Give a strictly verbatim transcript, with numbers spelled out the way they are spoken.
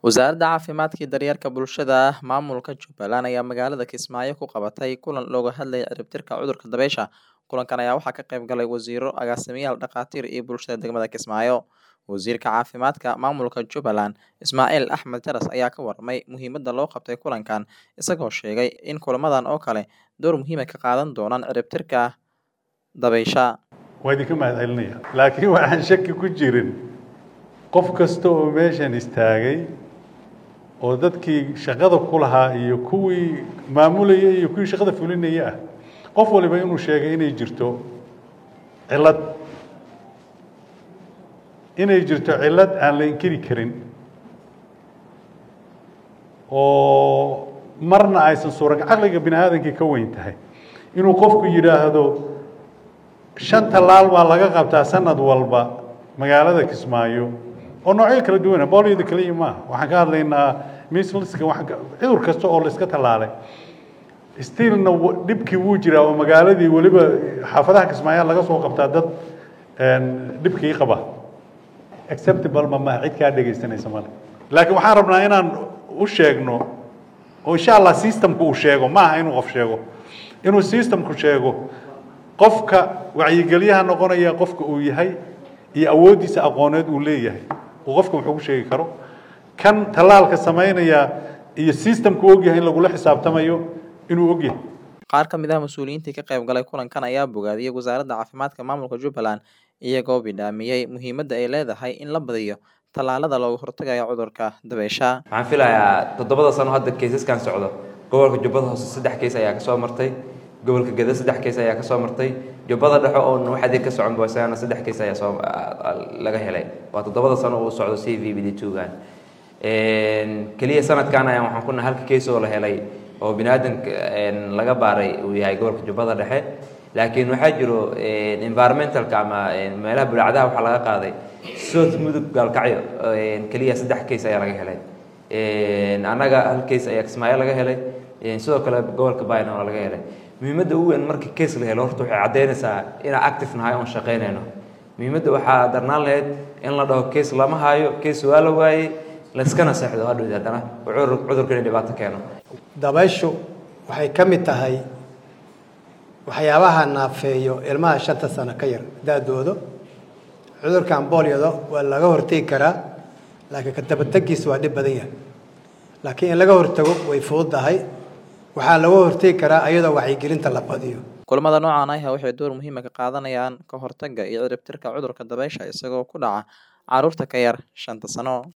Wasaaradda Caafimaadka iyo Daryeelka Bulshada Maamulka Jubbaland ayaa magaalada Kismaayo ku qabatay kulan looga hadlayay ciribtirka cudurka dabaysha. Kulankan ayaa waxaa ka qayb galay wasiiro, agaasimayaal, dhakhaatiir iyo bulshada degmada Kismaayo. Wasiirka Caafimaadka Maamulka Jubbaland Ismaaciil Axmed Jaras ayaa ka warramay muhiimadda loo qabtay kulankan, isagoo sheegay in kulamadan oo kale door muhiim ah ka qaadan doonaan ciribtirka dabaysha. waa idinka mahadcelinaya laakiin waxaan shaki ku jirin qof kasta oo meeshan istaagay oo dadkii shaqada ku lahaa iyo kuwii maamulayay iyo kuwii shaqada fulinaya ah qof waliba inuu sheegay inay jirto cilad inay jirto cilad aan la inkiri karin oo marna aysan suuragal caqliga bini aadamkii ka weyn tahay inuu qofku yidhaahdo shan tallaal baa laga qabtaa sanad walba magaalada Kismaayo oo noocyo kala duwan ah booliyada kaliya ma waxaan ka hadlaynaa measleska wax cudur kasta oo la iska tallaalay stiilna dhibkii wuu jiraa oo magaaladii waliba xaafadaha Kismaayo laga soo qabtaa dad een dhibkii qaba acceptable ma ma cid ka dhageysanaysa male laakiin waxaan rabnaa inaan u sheegno oo insha Allah systemku uu sheego ma aha inuu qof sheego inuu systemku sheego qofka wacyigelyaha noqonaya qofka uu yahay iyo awoodiisa aqooneed uu leeyahay oo qofka wuxuu ku sheegi karo kan talaalka sameynaya iyo systemku og yahay in lagu la xisaabtamayo inuu og yahay. Qaar ka mid ah mas'uuliyiinta ka qayb galay kulankan ayaa bogaadiyay wasaaradda caafimaadka maamulka Jubbaland iyagoo bidhaamiyay muhiimadda ay leedahay in la badiyo talaalada looga hortagayo cudurka dabaysha. Waxaan filayaa toddobada sano hadda keesaskan socdo gobolka Jubbada Hoose saddex kees ayaa ka soo martay gobolka Gedo saddex kees ayaa ka soo martay Jubbada Dhexe oo waxay ka socon boosayana saddex kees ayaa soo laga helay waa toddobada sano oo socdo C V B D two gan een kaliya sanadkan ayaan waxaan ku nahay halka kees oo la helay oo binaadanka een laga baaray uu yahay gobolka Jubbada Dhexe laakiin waxa jiro environmental kama meelaha bulacadaha waxa laga qaaday South Mudug Galkacyo een kaliya saddex kees ayaa laga helay een anaga hal kees ayaa Kismaayo laga helay een sidoo kale gobolka Bayna laga helay muhiimadda ugu weyn markii case la helo horta waxay cadeynaysaa in active nahay oo shaqeynayno muhiimadda waxa darnaan lahayd in la dhaho case lama hayo case waa la waayay la iskana saxdo hadhow hadana cudur cudurka dhibaato keeno dabayshu waxay ka mid tahay waxyaabaha naafeeyo ilmaha shanta sano ka yar daadoodo cudurkan booliyada waa laga hortagi karaa laakiin ka tabatagiis waa dhib badan yahay laakiin in laga hortago way fududahay waxaa laga hortagi karaa ayadoo wacyigelinta la badiyo. Kulamada noocan ah waxay door muhiim ah ka qaadanayaan ka hortagga iyo ciribtirka cudurka dabaysha isagoo ku dhaca carruurta ka yar shanta sano.